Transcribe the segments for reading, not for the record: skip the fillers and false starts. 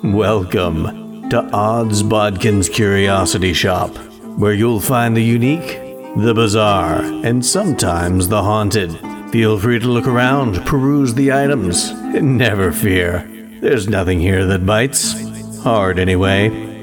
Welcome to Odds Bodkin's Curiosity Shop, where you'll find the unique, the bizarre, and sometimes the haunted. Feel free to look around, peruse the items, and never fear. There's nothing here that bites. Hard, anyway.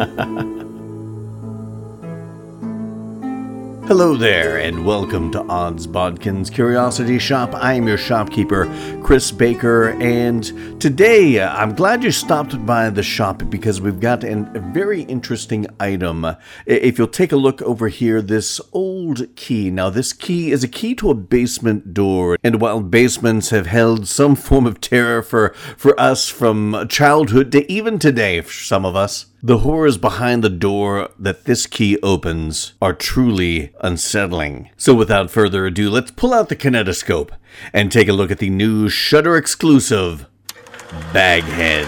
Hello there, and welcome to Odds Bodkin's Curiosity Shop. I am your shopkeeper, Chris Baker, and today I'm glad you stopped by the shop because we've got a very interesting item. If you'll take a look over here, this old key. Now, this key is a key to a basement door, and while basements have held some form of terror for us from childhood to even today for some of us, the horrors behind the door that this key opens are truly unsettling. So without further ado, let's pull out the kinetoscope and take a look at the new Shudder exclusive, Baghead.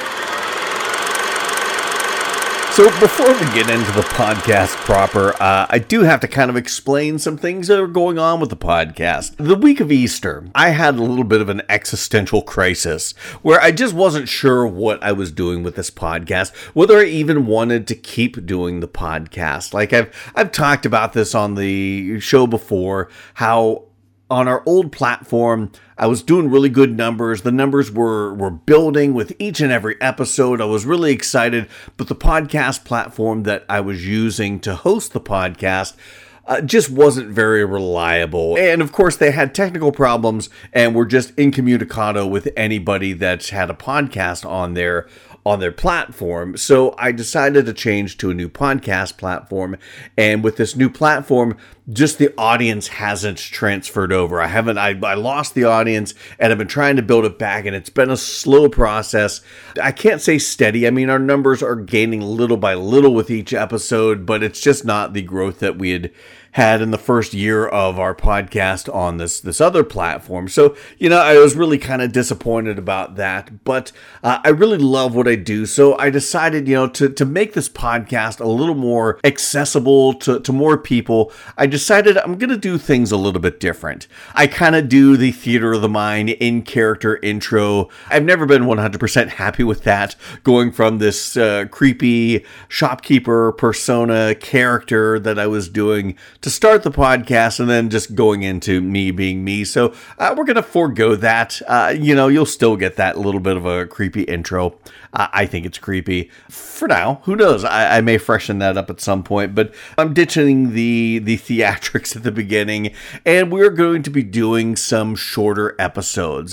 So before we get into the podcast proper, I do have to kind of explain some things that are going on with the podcast. The week of Easter, I had a little bit of an existential crisis where I just wasn't sure what I was doing with this podcast, whether I even wanted to keep doing the podcast. Like I've talked about this on the show before, how on our old platform, I was doing really good numbers. The numbers were building with each and every episode. I was really excited, but the podcast platform that I was using to host the podcast just wasn't very reliable. And of course, they had technical problems and were just incommunicado with anybody that had a podcast on their platform. So I decided to change to a new podcast platform. And with this new platform, just the audience hasn't transferred over. I lost the audience and I've been trying to build it back, and it's been a slow process. I can't say steady. I mean, our numbers are gaining little by little with each episode, but it's just not the growth that we had in the first year of our podcast on this other platform. So, I was really kind of disappointed about that, but I really love what I do. So I decided, to make this podcast a little more accessible to more people. I decided I'm going to do things a little bit different. I kind of do the theater of the mind in character intro. I've never been 100% happy with that, going from this creepy shopkeeper persona character that I was doing to start the podcast and then just going into me being me. So we're going to forego that. You'll still get that little bit of a creepy intro. I think it's creepy for now. Who knows? I may freshen that up at some point, but I'm ditching the theatrics at the beginning, and we're going to be doing some shorter episodes.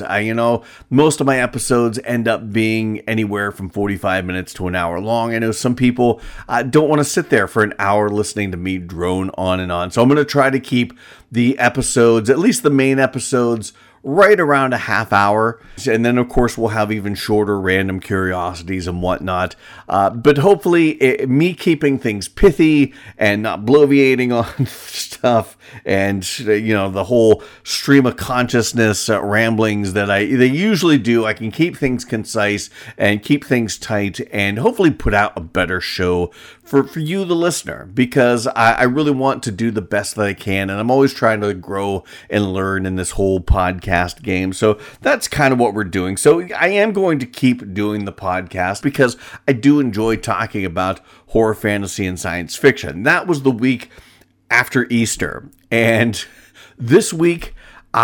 Most of my episodes end up being anywhere from 45 minutes to an hour long. I know some people don't want to sit there for an hour listening to me drone on and on. So I'm going to try to keep the episodes, at least the main episodes, right around a half hour. And then, of course, we'll have even shorter random curiosities and whatnot. But hopefully, me keeping things pithy and not bloviating on stuff and, the whole stream of consciousness ramblings that they usually do, I can keep things concise and keep things tight and hopefully put out a better show for you, the listener, because I really want to do the best that I can. And I'm always trying to grow and learn in this whole podcast game. So that's kind of what we're doing. So I am going to keep doing the podcast because I do enjoy talking about horror, fantasy, and science fiction. That was the week after Easter. And this week,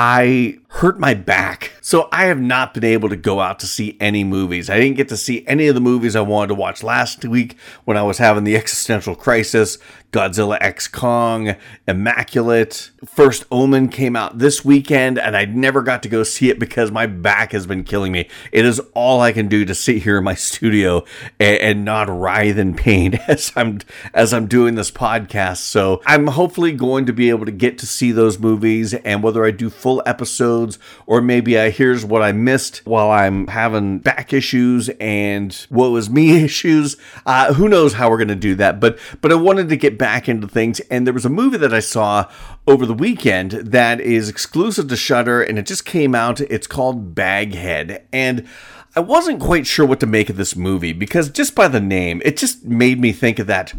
I hurt my back. So I have not been able to go out to see any movies. I didn't get to see any of the movies I wanted to watch last week when I was having the existential crisis. Godzilla X Kong, Immaculate, First Omen came out this weekend, and I never got to go see it because my back has been killing me. It is all I can do to sit here in my studio and not writhe in pain as I'm doing this podcast. So I'm hopefully going to be able to get to see those movies, and whether I do full episodes or maybe here's what I missed while I'm having back issues and what was me issues. Who knows how we're going to do that, but I wanted to get back into things, and there was a movie that I saw over the weekend that is exclusive to Shudder, and it just came out. It's called Baghead, and I wasn't quite sure what to make of this movie because just by the name, it just made me think of that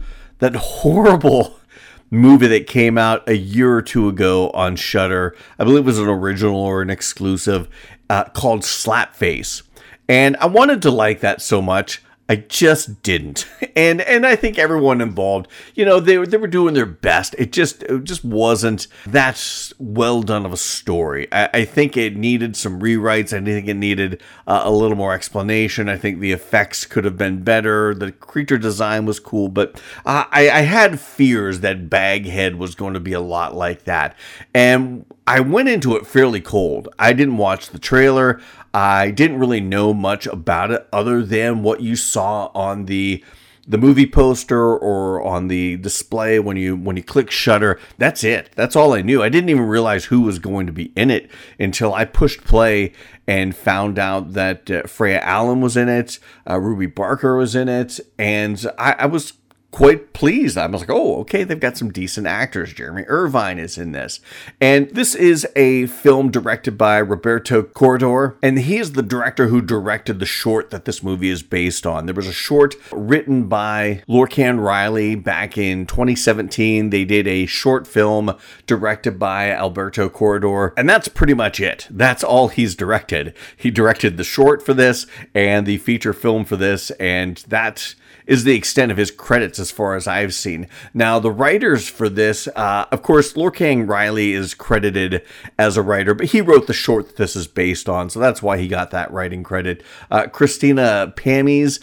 horrible movie that came out a year or two ago on Shudder. I believe it was an original or an exclusive called Slapface. And I wanted to like that so much. I just didn't. And I think everyone involved, they were doing their best. It just wasn't that well done of a story. I think it needed some rewrites. I think it needed a little more explanation. I think the effects could have been better. The creature design was cool, but I had fears that Baghead was going to be a lot like that. And I went into it fairly cold. I didn't watch the trailer. I didn't really know much about it other than what you saw on the movie poster or on the display when you click Shudder. That's it. That's all I knew. I didn't even realize who was going to be in it until I pushed play and found out that Freya Allen was in it, Ruby Barker was in it, and I was quite pleased. I was like, oh, okay, they've got some decent actors. Jeremy Irvine is in this. And this is a film directed by Roberto Corredor, and he is the director who directed the short that this movie is based on. There was a short written by Lorcan Riley back in 2017. They did a short film directed by Alberto Corredor, and that's pretty much it. That's all he's directed. He directed the short for this and the feature film for this, and that is the extent of his credits as far as I've seen. Now, the writers for this, of course, Lorcan Riley is credited as a writer, but he wrote the short that this is based on, so that's why he got that writing credit. Christina Pammies,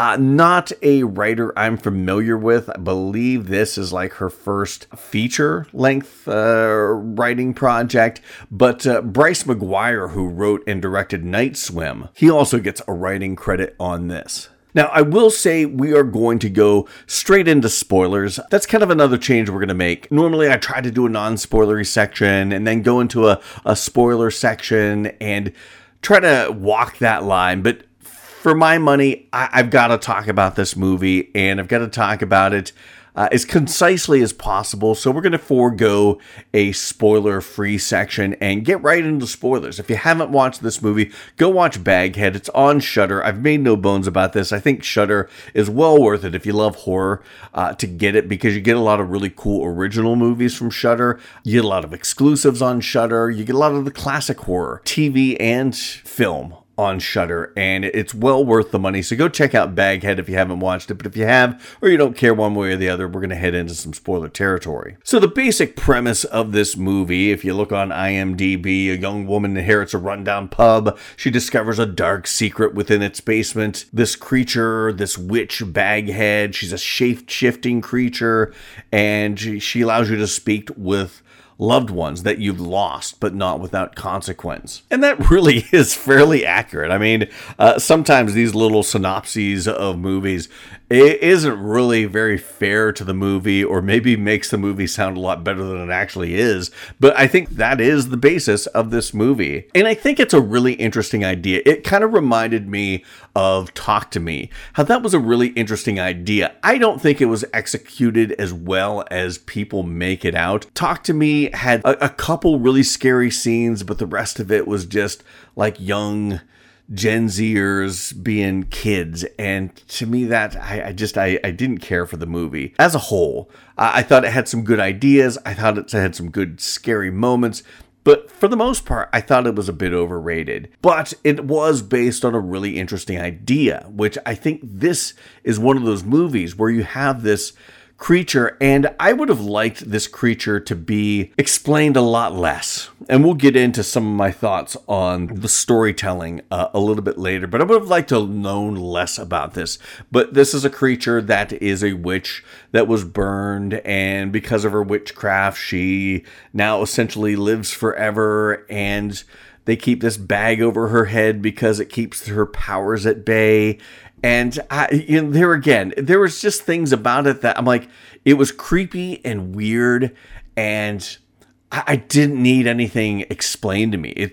not a writer I'm familiar with. I believe this is like her first feature-length writing project, but Bryce McGuire, who wrote and directed Night Swim, he also gets a writing credit on this. Now, I will say we are going to go straight into spoilers. That's kind of another change we're going to make. Normally, I try to do a non-spoilery section and then go into a spoiler section and try to walk that line. But for my money, I've got to talk about this movie, and I've got to talk about it as concisely as possible. So we're going to forego a spoiler-free section and get right into spoilers. If you haven't watched this movie, go watch Baghead. It's on Shudder. I've made no bones about this. I think Shudder is well worth it if you love horror to get it, because you get a lot of really cool original movies from Shudder. You get a lot of exclusives on Shudder. You get a lot of the classic horror, TV and film on Shudder, and it's well worth the money. So go check out Baghead if you haven't watched it. But if you have, or you don't care one way or the other, we're going to head into some spoiler territory. So the basic premise of this movie, if you look on IMDb, a young woman inherits a rundown pub. She discovers a dark secret within its basement. This creature, this witch Baghead, she's a shape-shifting creature, and she allows you to speak with loved ones that you've lost, but not without consequence. And that really is fairly accurate. I mean, sometimes these little synopses of movies, it isn't really very fair to the movie, or maybe makes the movie sound a lot better than it actually is. But I think that is the basis of this movie. And I think it's a really interesting idea. It kind of reminded me of Talk to Me, how that was a really interesting idea. I don't think it was executed as well as people make it out. Talk to Me had a couple really scary scenes, but the rest of it was just like young Gen Zers being kids. And to me, that I didn't care for the movie as a whole. I thought it had some good ideas. I thought it had some good scary moments. But for the most part, I thought it was a bit overrated. But it was based on a really interesting idea, which I think this is one of those movies where you have this creature, and I would have liked this creature to be explained a lot less. And we'll get into some of my thoughts on the storytelling a little bit later, but I would have liked to have known less about this. But this is a creature that is a witch that was burned, and because of her witchcraft, she now essentially lives forever, and they keep this bag over her head because it keeps her powers at bay. And there again, there was just things about it that I'm like, it was creepy and weird, and I didn't need anything explained to me.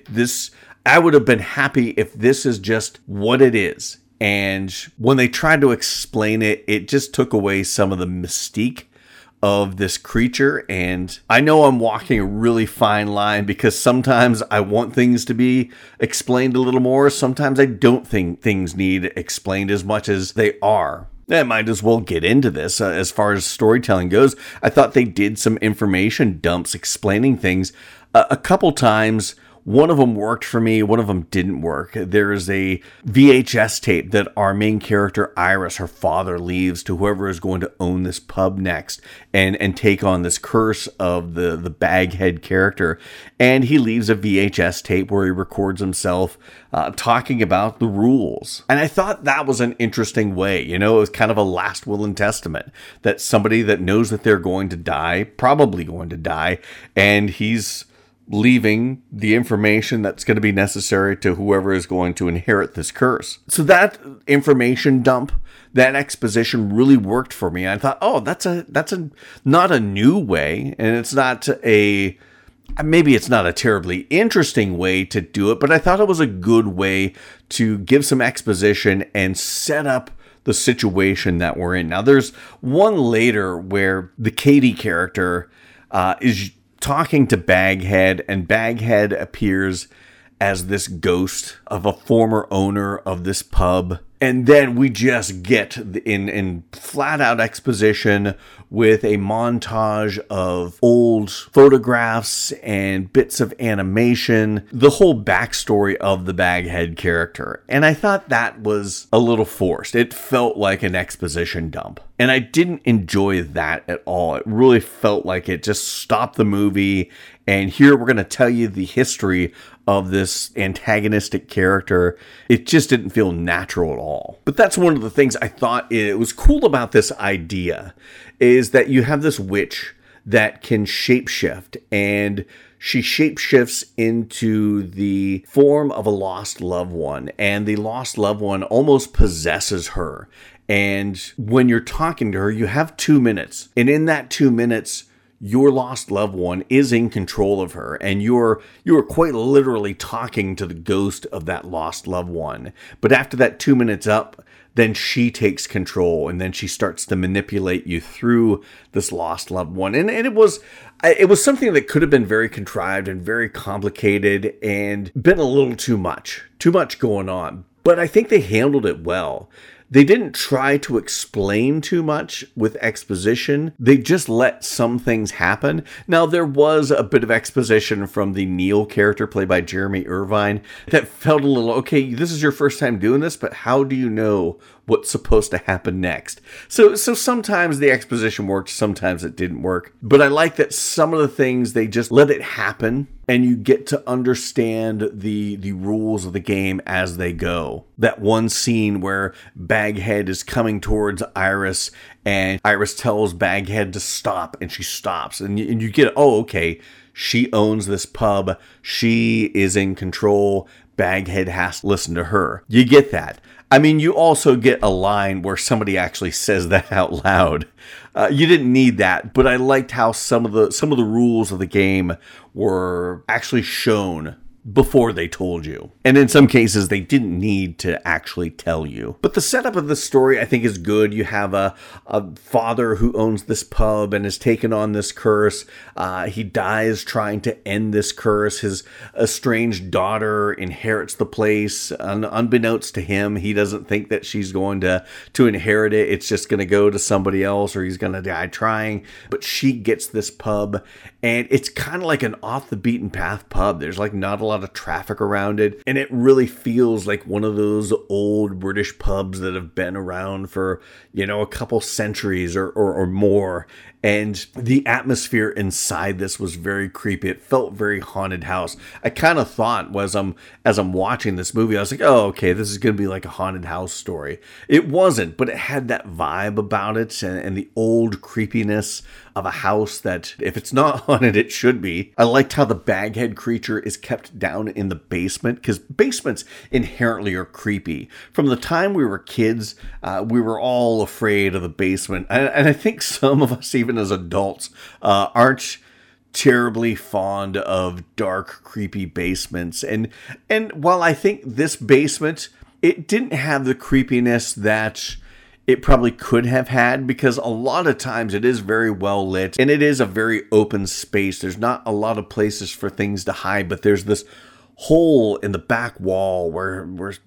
I would have been happy if this is just what it is. And when they tried to explain it, it just took away some of the mystique of this creature. And I know I'm walking a really fine line, because sometimes I want things to be explained a little more. Sometimes I don't think things need explained as much as they are. I might as well get into this. As far as storytelling goes, I thought they did some information dumps explaining things a couple times One of them worked for me, one of them didn't work. There is a VHS tape that our main character, Iris, her father, leaves to whoever is going to own this pub next and take on this curse of the Baghead character. And he leaves a VHS tape where he records himself talking about the rules. And I thought that was an interesting way. It was kind of a last will and testament that somebody that knows that they're going to die, probably going to die, and he's leaving the information that's going to be necessary to whoever is going to inherit this curse. So that information dump, that exposition really worked for me. I thought, oh, that's not a new way, and it's not maybe it's not a terribly interesting way to do it, but I thought it was a good way to give some exposition and set up the situation that we're in. Now, there's one later where the Katie character is talking to Baghead, and Baghead appears as this ghost of a former owner of this pub. And then we just get in flat out exposition with a montage of old photographs and bits of animation, the whole backstory of the Baghead character. And I thought that was a little forced. It felt like an exposition dump. And I didn't enjoy that at all. It really felt like it just stopped the movie. And here we're going to tell you the history of this antagonistic character. It just didn't feel natural at all. But that's one of the things I thought it was cool about this idea, is that you have this witch that can shapeshift, and she shapeshifts into the form of a lost loved one, and the lost loved one almost possesses her. And when you're talking to her, you have 2 minutes, and in that 2 minutes, your lost loved one is in control of her, and you're quite literally talking to the ghost of that lost loved one. But after that 2 minutes up, then she takes control, and then she starts to manipulate you through this lost loved one. And it was something that could have been very contrived and very complicated and been a little too much going on. But I think they handled it well. They didn't try to explain too much with exposition. They just let some things happen. Now, there was a bit of exposition from the Neil character played by Jeremy Irvine that felt a little, okay, this is your first time doing this, but how do you know what's supposed to happen next? So sometimes the exposition worked, sometimes it didn't work. But I like that some of the things, they just let it happen, and you get to understand the rules of the game as they go. That one scene where Baghead is coming towards Iris, and Iris tells Baghead to stop, and she stops. And you get, oh, okay, she owns this pub. She is in control. Baghead has to listen to her. You get that. I mean, you also get a line where somebody actually says that out loud. You didn't need that, but I liked how some of the rules of the game were actually shown before they told you. And in some cases, they didn't need to actually tell you. But the setup of the story, I think, is good. You have a father who owns this pub and has taken on this curse. He dies trying to end this curse. His estranged daughter inherits the place. Unbeknownst to him, he doesn't think that she's going to inherit it. It's just going to go to somebody else, or he's going to die trying. But she gets this pub, and it's kind of like an off the beaten path pub. There's like not a lot of traffic around it, and it really feels like one of those old British pubs that have been around for, a couple centuries or more. And the atmosphere inside this was very creepy. It felt very haunted house. I kind of thought as I'm watching this movie, I was like, oh, okay, this is going to be like a haunted house story. It wasn't, but it had that vibe about it and the old creepiness of a house that, if it's not haunted, it should be. I liked how the Baghead creature is kept down in the basement, because basements inherently are creepy. From the time we were kids, we were all afraid of the basement. And I think some of us, even as adults, aren't terribly fond of dark, creepy basements. And while I think this basement, it didn't have the creepiness that it probably could have had, because a lot of times it is very well lit and it is a very open space. There's not a lot of places for things to hide, but there's this hole in the back wall where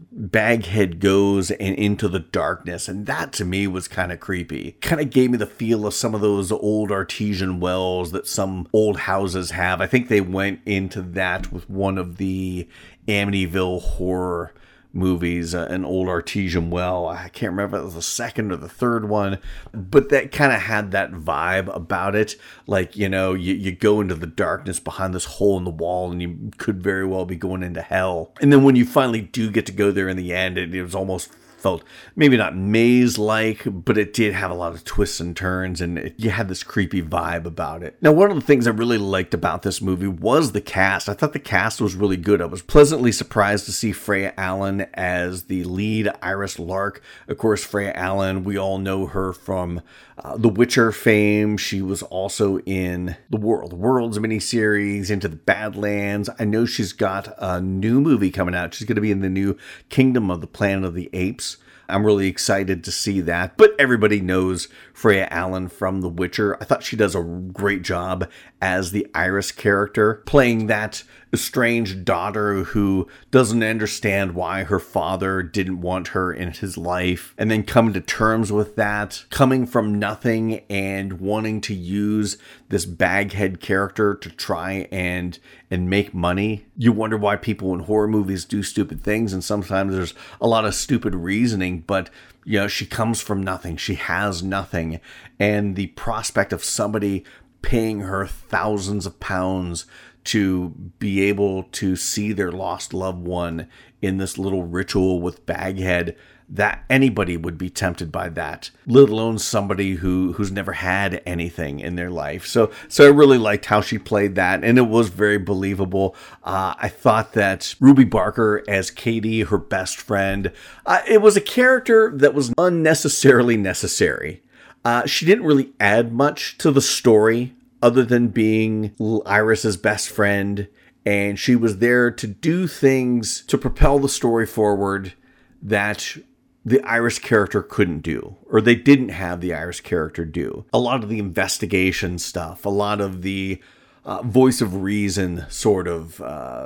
Baghead goes and into the darkness. And that to me was kind of creepy. Kind of gave me the feel of some of those old artesian wells that some old houses have. I think they went into that with one of the Amityville horror movies, an old artesian well. I can't remember if it was the second or the third one, but that kind of had that vibe about it. Like, you go into the darkness behind this hole in the wall and you could very well be going into hell. And then when you finally do get to go there in the end, it was almost felt maybe not maze-like, but it did have a lot of twists and turns, and you had this creepy vibe about it. Now, one of the things I really liked about this movie was the cast. I thought the cast was really good. I was pleasantly surprised to see Freya Allan as the lead Iris Lark. Of course, Freya Allan, we all know her from The Witcher fame. She was also in The World's miniseries, Into the Badlands. I know she's got a new movie coming out. She's going to be in the new Kingdom of the Planet of the Apes. I'm really excited to see that. But everybody knows Freya Allan from The Witcher. I thought she does a great job as the Iris character, playing that estranged daughter who doesn't understand why her father didn't want her in his life, and then coming to terms with that, coming from nothing and wanting to use this Baghead character to try and make money. You wonder why people in horror movies do stupid things, and sometimes there's a lot of stupid reasoning, but she comes from nothing. She has nothing, and the prospect of somebody paying her thousands of pounds to be able to see their lost loved one in this little ritual with Baghead, that anybody would be tempted by that, let alone somebody who's never had anything in their life. So I really liked how she played that, and it was very believable. I thought that Ruby Barker as Katie, her best friend, it was a character that was unnecessarily necessary. She didn't really add much to the story other than being Iris's best friend, and she was there to do things to propel the story forward that the Iris character couldn't do, or they didn't have the Iris character do. A lot of the investigation stuff, a lot of the voice of reason sort of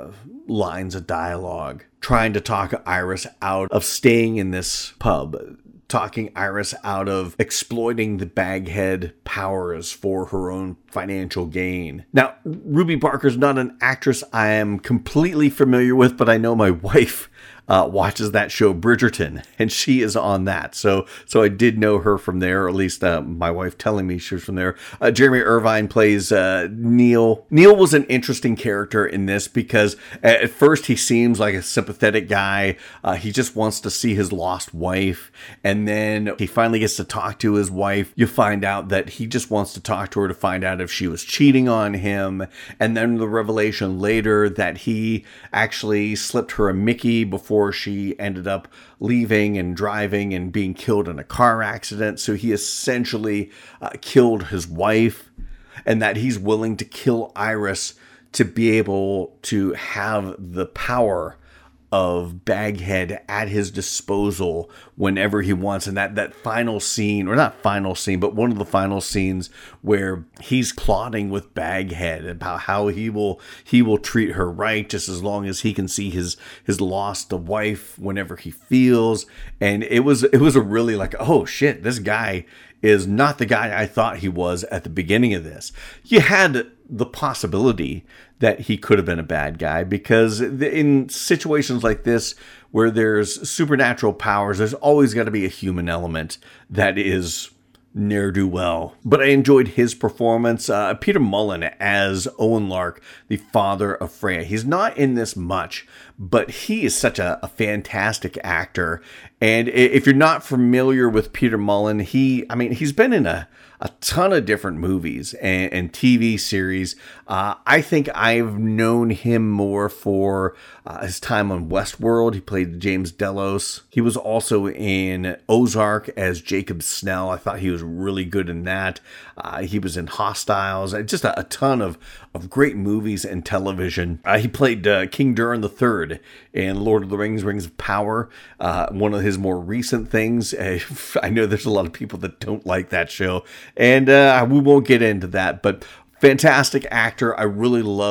lines of dialogue, trying to talk Iris out of staying in this pub, talking Iris out of exploiting the Baghead powers for her own financial gain. Now, Ruby Barker's not an actress I am completely familiar with, but I know my wife watches that show Bridgerton, and she is on that. So I did know her from there, or at least my wife telling me she was from there. Jeremy Irvine plays Neil. Neil was an interesting character in this because at first he seems like a sympathetic guy. He just wants to see his lost wife, and then he finally gets to talk to his wife. You find out that he just wants to talk to her to find out if she was cheating on him, and then the revelation later that he actually slipped her a Mickey before she ended up leaving and driving and being killed in a car accident. So he essentially killed his wife, and that he's willing to kill Iris to be able to have the power of Baghead at his disposal whenever he wants. And that final scene, or not final scene, but one of the final scenes where he's plotting with Baghead about how he will treat her right, just as long as he can see his lost wife whenever he feels. And it was a really like, oh shit, this guy is not the guy I thought he was at the beginning of this. You had the possibility that he could have been a bad guy, because in situations like this where there's supernatural powers, there's always got to be a human element that is ne'er-do-well. But I enjoyed his performance. Peter Mullen as Owen Lark, the father of Freya. He's not in this much, but he is such a fantastic actor. And if you're not familiar with Peter Mullen, he's been in a ton of different movies and TV series. I think I've known him more for his time on Westworld. He played James Delos. He was also in Ozark as Jacob Snell. I thought he was really good in that. He was in Hostiles. Just a ton of great movies and television. He played King Durin III in Lord of the Rings, Rings of Power. One of his more recent things. I know there's a lot of people that don't like that show, and we won't get into that, but fantastic actor. I really loved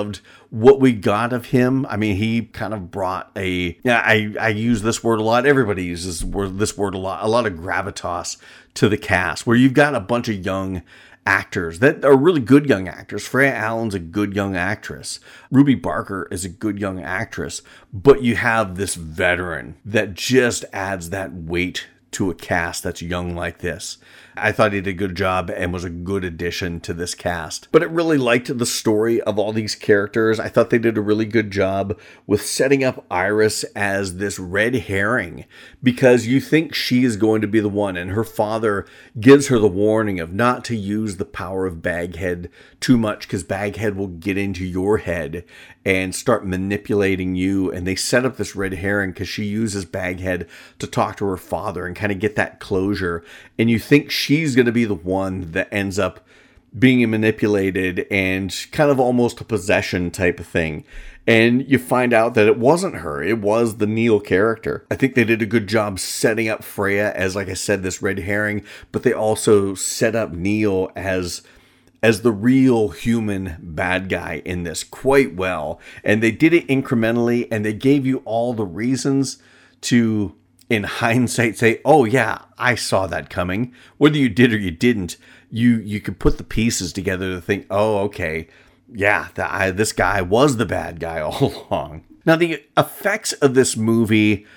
what we got of him, I mean, he kind of brought I use this word a lot. Everybody uses this word a lot of gravitas to the cast, where you've got a bunch of young actors that are really good young actors. Freya Allen's a good young actress. Ruby Barker is a good young actress, but you have this veteran that just adds that weight to a cast that's young like this. I thought he did a good job and was a good addition to this cast. But I really liked the story of all these characters. I thought they did a really good job with setting up Iris as this red herring, because you think she is going to be the one, and her father gives her the warning of not to use the power of Baghead too much, because Baghead will get into your head and start manipulating you. And they set up this red herring because she uses Baghead to talk to her father and kind of get that closure. And you think she's going to be the one that ends up being manipulated and kind of almost a possession type of thing. And you find out that it wasn't her. It was the Neil character. I think they did a good job setting up Freya as, like I said, this red herring, but they also set up Neil as the real human bad guy in this quite well. And they did it incrementally, and they gave you all the reasons to, in hindsight, say, oh yeah, I saw that coming. Whether you did or you didn't, you could put the pieces together to think, oh, okay, yeah, this guy was the bad guy all along. Now, the effects of this movie,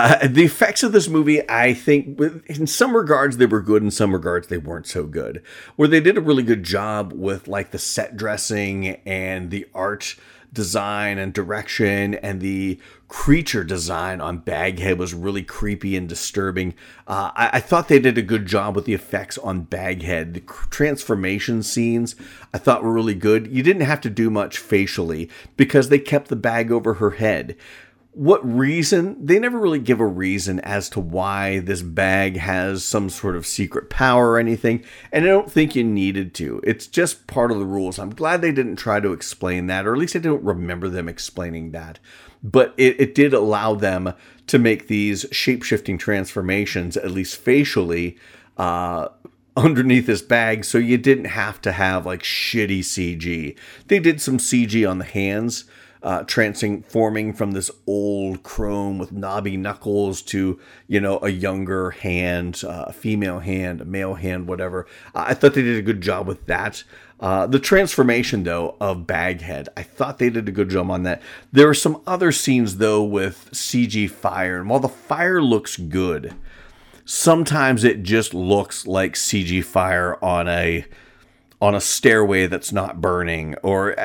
I think, in some regards, they were good. In some regards, they weren't so good. Where they did a really good job with, like, the set dressing and the art design and direction, and the creature design on Baghead was really creepy and disturbing. I thought they did a good job with the effects on Baghead. The transformation scenes I thought were really good. You didn't have to do much facially because they kept the bag over her head. What reason? They never really give a reason as to why this bag has some sort of secret power or anything, and I don't think you needed to. It's just part of the rules. I'm glad they didn't try to explain that, or at least I don't remember them explaining that. But it did allow them to make these shape-shifting transformations, at least facially, underneath this bag, so you didn't have to have like shitty CG. They did some CG on the hands, transforming from this old crone with knobby knuckles to, a younger hand, a female hand, a male hand, whatever. I thought they did a good job with that. The transformation, though, of Baghead, I thought they did a good job on that. There are some other scenes, though, with CG fire, and while the fire looks good, sometimes it just looks like CG fire on a stairway that's not burning, or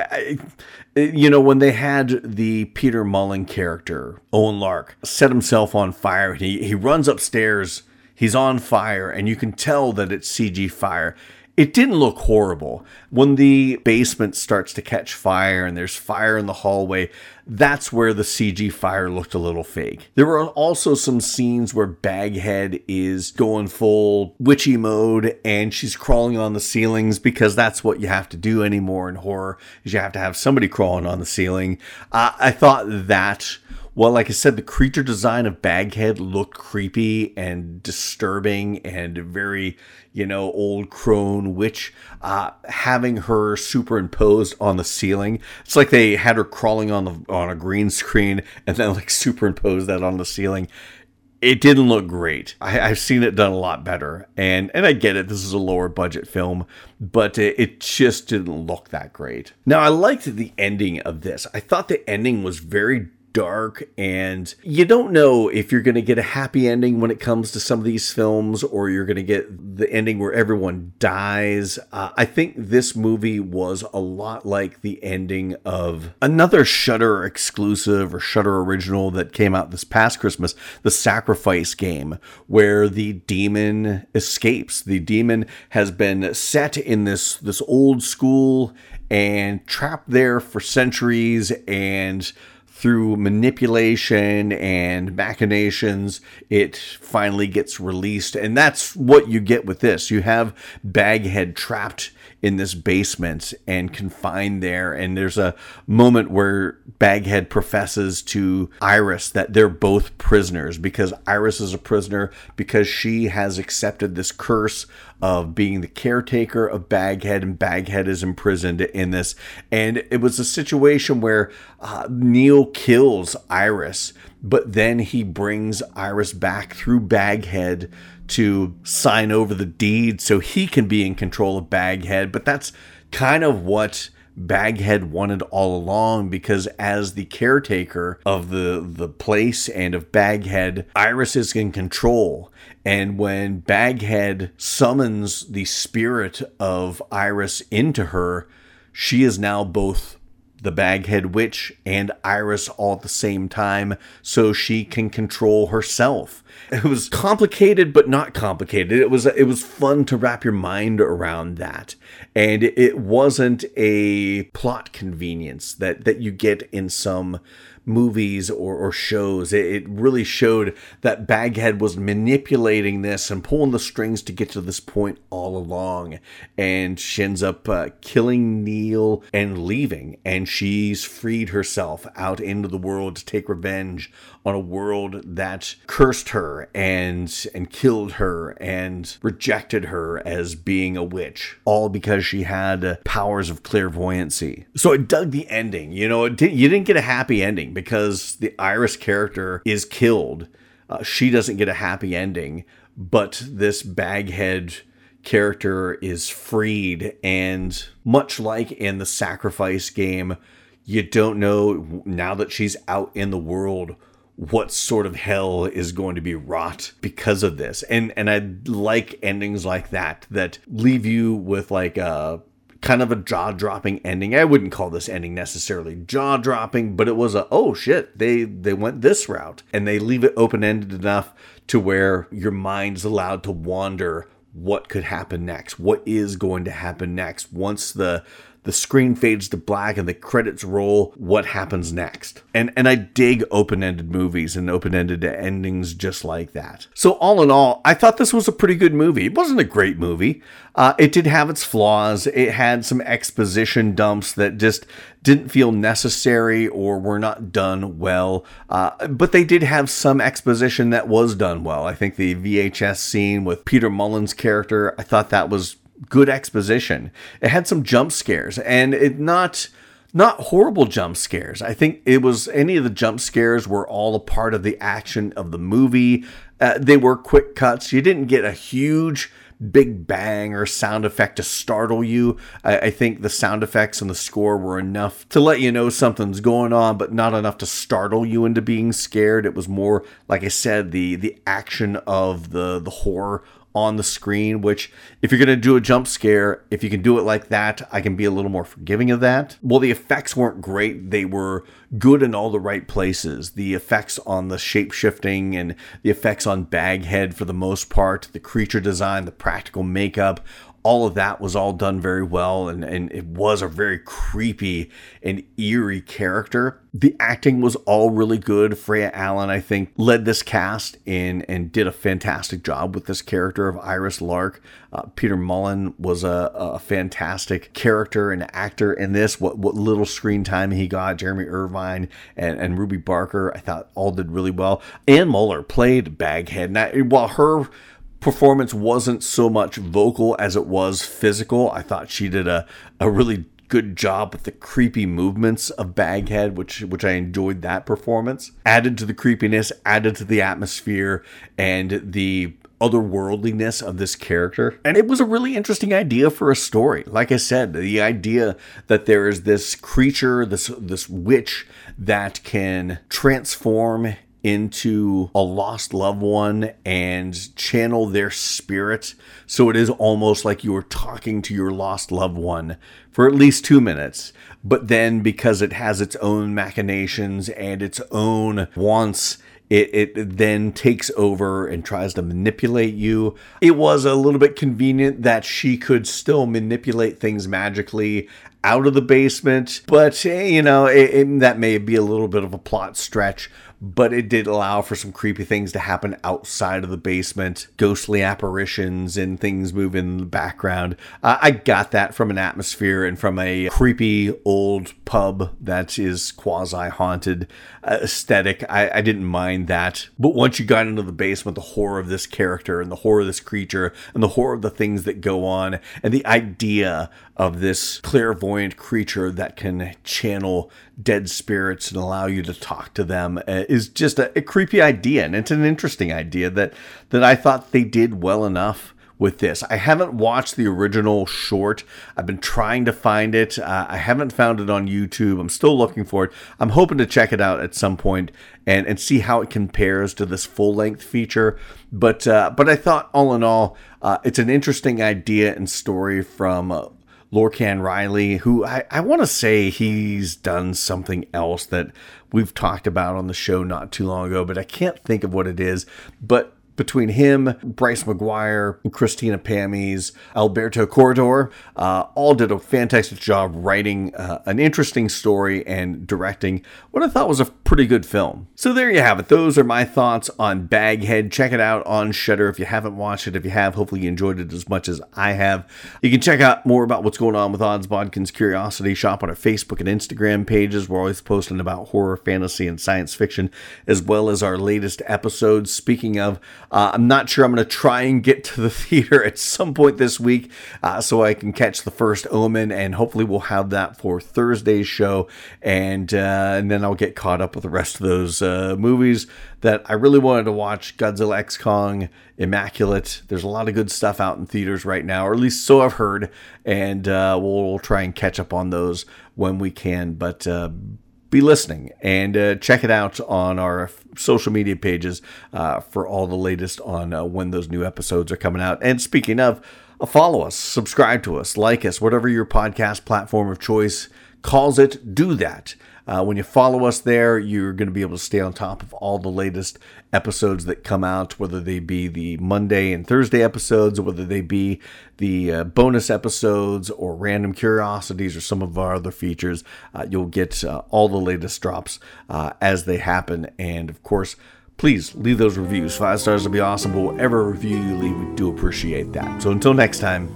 when they had the Peter Mullen character, Owen Lark, set himself on fire, and he runs upstairs, he's on fire, and you can tell that it's CG fire. It didn't look horrible. When the basement starts to catch fire and there's fire in the hallway, that's where the CG fire looked a little fake. There were also some scenes where Baghead is going full witchy mode and she's crawling on the ceilings, because that's what you have to do anymore in horror, is you have to have somebody crawling on the ceiling. I thought that, well, like I said, the creature design of Baghead looked creepy and disturbing and very, old crone witch. Having her superimposed on the ceiling, it's like they had her crawling on a green screen and then like superimposed that on the ceiling. It didn't look great. I've seen it done a lot better, and I get it. This is a lower budget film, but it just didn't look that great. Now, I liked the ending of this. I thought the ending was very dark, and you don't know if you're going to get a happy ending when it comes to some of these films, or you're going to get the ending where everyone dies. I think this movie was a lot like the ending of another Shudder exclusive or Shudder original that came out this past Christmas, The Sacrifice Game, where the demon escapes. The demon has been set in this old school and trapped there for centuries, and through manipulation and machinations, it finally gets released. And that's what you get with this. You have Baghead trapped in this basement and confined there. And there's a moment where Baghead professes to Iris that they're both prisoners, because Iris is a prisoner because she has accepted this curse of being the caretaker of Baghead, and Baghead is imprisoned in this. And it was a situation where Neil kills Iris, but then he brings Iris back through Baghead to sign over the deed so he can be in control of Baghead. But that's kind of what Baghead wanted all along, because as the caretaker of the place and of Baghead, Iris is in control. And when Baghead summons the spirit of Iris into her, she is now both the Baghead witch and Iris all at the same time, so she can control herself. It was complicated, but not complicated. It was fun to wrap your mind around that. And it wasn't a plot convenience that you get in some movies or shows. It really showed that Baghead was manipulating this and pulling the strings to get to this point all along. And she ends up killing Neil and leaving. And she's freed herself out into the world to take revenge on a world that cursed her and killed her and rejected her as being a witch, all because she had powers of clairvoyancy. So I dug the ending. You didn't get a happy ending because the Iris character is killed. She doesn't get a happy ending, but this Baghead character is freed, and much like in the Sacrifice game, you don't know, now that she's out in the world, what sort of hell is going to be wrought because of this. And I like endings like that leave you with like a kind of a jaw-dropping ending. I wouldn't call this ending necessarily jaw-dropping, but it was oh shit, they went this route. And they leave it open-ended enough to where your mind's allowed to wander. What could happen next? What is going to happen next? Once the screen fades to black and the credits roll, what happens next? And I dig open-ended movies and open-ended endings just like that. So all in all, I thought this was a pretty good movie. It wasn't a great movie. It did have its flaws. It had some exposition dumps that just didn't feel necessary or were not done well. But they did have some exposition that was done well. I think the VHS scene with Peter Mullen's character, I thought that was good exposition. It had some jump scares, and it not horrible jump scares. I think it was any of the jump scares were all a part of the action of the movie. They were quick cuts. You didn't get a huge big bang or sound effect to startle you. I think the sound effects and the score were enough to let you know something's going on, but not enough to startle you into being scared. It was more, like I said, the action of the horror on the screen, which if you're going to do a jump scare, if you can do it like that, I can be a little more forgiving of that. Well, the effects weren't great. They were good in all the right places. The effects on the shape-shifting and the effects on Baghead for the most part, the creature design, the practical makeup, all of that was all done very well, and it was a very creepy and eerie character. The acting was all really good. Freya Allan, I think, led this cast in and did a fantastic job with this character of Iris Lark. Peter Mullen was a fantastic character and actor in this. What little screen time he got, Jeremy Irvine and Ruby Barker, I thought all did really well. Ann Muller played Baghead. Now, while her performance wasn't so much vocal as it was physical, I thought she did a really good job with the creepy movements of Baghead, which I enjoyed that performance. Added to the creepiness, added to the atmosphere, and the otherworldliness of this character. And it was a really interesting idea for a story. Like I said, the idea that there is this creature, this witch that can transform into a lost loved one and channel their spirit. So it is almost like you were talking to your lost loved one for at least 2 minutes. But then because it has its own machinations and its own wants, it then takes over and tries to manipulate you. It was a little bit convenient that she could still manipulate things magically out of the basement, but that may be a little bit of a plot stretch. but it did allow for some creepy things to happen outside of the basement, ghostly apparitions and things move in the background. I got that from an atmosphere and from a creepy old pub that is quasi-haunted aesthetic. I didn't mind that. But once you got into the basement, the horror of this character and the horror of this creature and the horror of the things that go on and the idea of this clairvoyant creature that can channel dead spirits and allow you to talk to them is just a creepy idea. And it's an interesting idea that I thought they did well enough with this. I haven't watched the original short. I've been trying to find it. I haven't found it on YouTube. I'm still looking for it. I'm hoping to check it out at some point and see how it compares to this full-length feature. But I thought, all in all, it's an interesting idea and story from Lorcan Riley, who I want to say he's done something else that we've talked about on the show not too long ago, but I can't think of what it is. But between him, Bryce McGuire, Christina Pammies, Alberto Corredor, all did a fantastic job writing an interesting story and directing what I thought was a pretty good film. So there you have it. Those are my thoughts on Baghead. Check it out on Shudder if you haven't watched it. If you have, hopefully you enjoyed it as much as I have. You can check out more about what's going on with Odds Bodkin's Curiosity Shop on our Facebook and Instagram pages. We're always posting about horror, fantasy, and science fiction, as well as our latest episodes. Speaking of, I'm not sure. I'm going to try and get to the theater at some point this week so I can catch the first Omen, and hopefully we'll have that for Thursday's show, and then I'll get caught up with the rest of those movies that I really wanted to watch. Godzilla X Kong, Immaculate. There's a lot of good stuff out in theaters right now, or at least so I've heard, and we'll try and catch up on those when we can, but be listening and check it out on our social media pages for all the latest on when those new episodes are coming out. And speaking of, follow us, subscribe to us, like us, whatever your podcast platform of choice calls it, do that. When you follow us there, you're going to be able to stay on top of all the latest episodes that come out, whether they be the Monday and Thursday episodes, or whether they be the bonus episodes or random curiosities or some of our other features. You'll get all the latest drops as they happen. And of course, please leave those reviews. 5 stars would be awesome, but whatever review you leave, we do appreciate that. So until next time.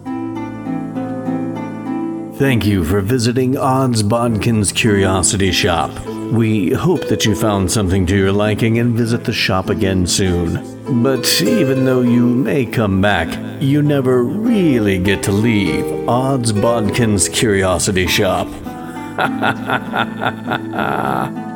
Thank you for visiting Odds Bodkin's Curiosity Shop. We hope that you found something to your liking and visit the shop again soon. But even though you may come back, you never really get to leave Odds Bodkin's Curiosity Shop.